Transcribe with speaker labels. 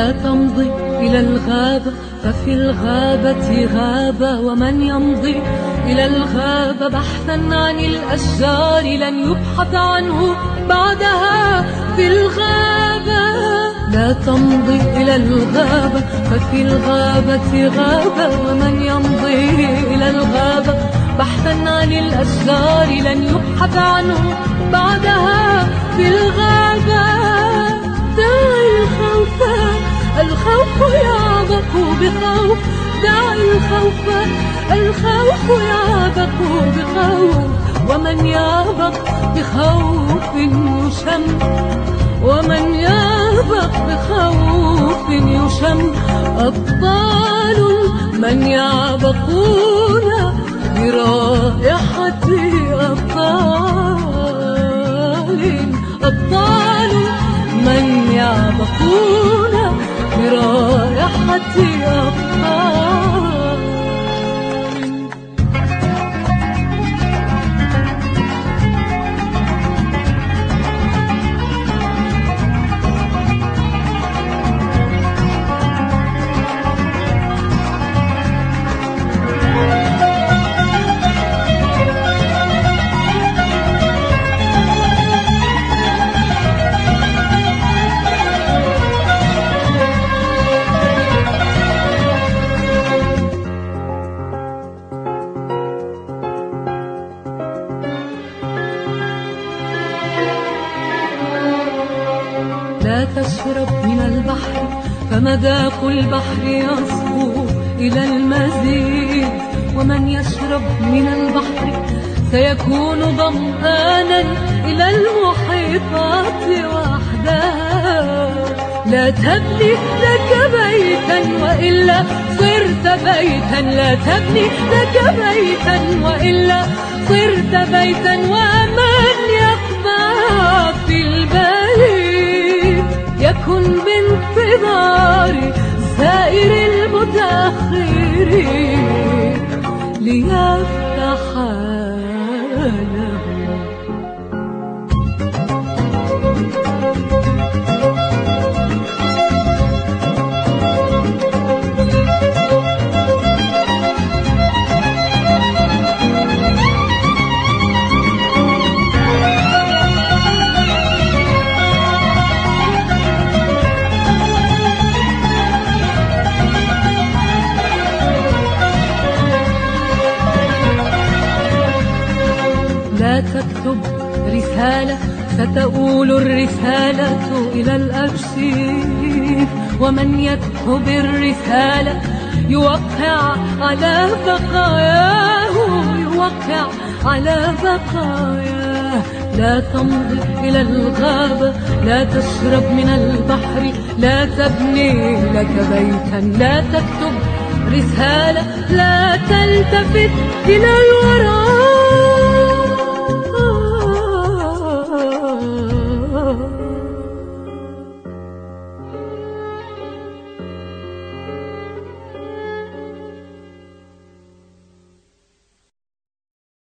Speaker 1: لا تمضي إلى الغابة ففي الغابة غابة، ومن يمضي إلى الغابة بحثا عن الأشجار لن يبحث عنه بعدها في الغابة. لا تمضي إلى الغابة ففي الغابة غابة، ومن يمضي إلى الغابة بحثا عن الأشجار لن يبحث عنه بعدها في الغابة. دع الخوف، الخوف يعبق بخوف، دع الخوف، الخوف يعبق بخوف، ومن يعبق بخوف يشم، ومن يعبق بخوف يشم. أبطال من يعبقون برائحة أبطال من يعبقون برائحة أبطال. لا تشرب من البحر فمذاق البحر يصبو إلى المزيد، ومن يشرب من البحر سيكون ظمآنا إلى المحيطات وحدها. لا تبني لك بيتا وإلا صرت بيتا، لا تبني لك بيتا وإلا صرت بيتا، ومن يقبع في البيت يكن بانتظار سائر المتأخرين ليفتح له. لا تكتب رسالة ستؤول الرسالة إلى الأرشيف، ومن يكتب الرسالة يوقع على بقاياه، يوقع على بقاياه. لا تمضي إلى الغابة، لا تشرب من البحر، لا تبني لك بيتا، لا تكتب رسالة، لا تلتفت إلى الوراء.